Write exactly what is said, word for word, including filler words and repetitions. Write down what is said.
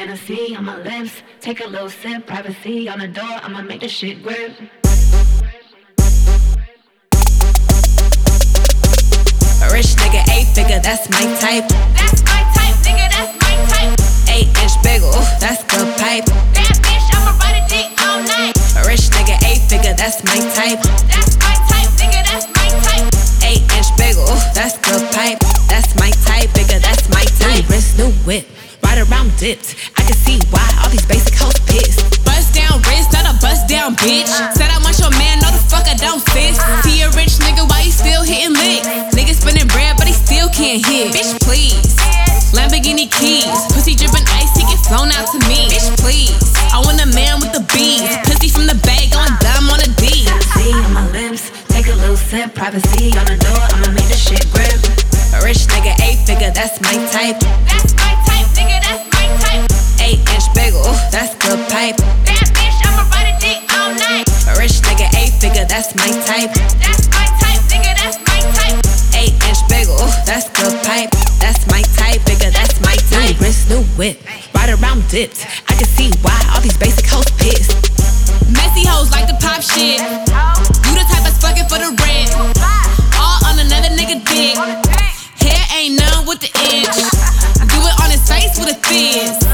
Hennessy on my lips. Take a little sip, privacy on the door. I'ma make this shit grip. A rich nigga, eight figure, that's my type. That's my type, nigga, that's my type. Eight inch bagel, that's good pipe. Bad bitch, I'ma ride a dick all night. A rich nigga, eight figure, that's my type. That's my type, nigga, that's my type. Eight inch bagel, that's good pipe. That's my type, bigger, that's my type. New wrist, new whip, ride around dipped. I can see why all these basic hoes pissed. Bust down wrist, not a bust down bitch. Said I want your man, no the fuck I don't sis. See a rich nigga, why he still hitting licks? Nigga spinning bread, but he still can't hit. Bitch, please. Lamborghini keys, pussy dripping ice, he get flown out to me. Bitch, please. I want a man with the bees, pussy from the bag going dumb on a D. Hennessy on my lips. Take a little sip, privacy on the door. I'ma make this shit grip. A rich nigga, eight figure, that's my type. That's my type, nigga, that's my type. Eight inch bagel, that's good pipe. Bad bitch, I'ma ride a dick all night. A rich nigga, eight figure, that's my type. That's my type, nigga, that's my type. Eight inch bagel, that's good pipe. That's my type, bigger, that's my type. New wrist, new whip, ride around dipped. I can see why all these basic hoes pissed. Messy hoes like to pop shit. You the type that's fucking for the rent. All on another nigga dick. Hair ain't none with the inch. Do it on his face with a fizz.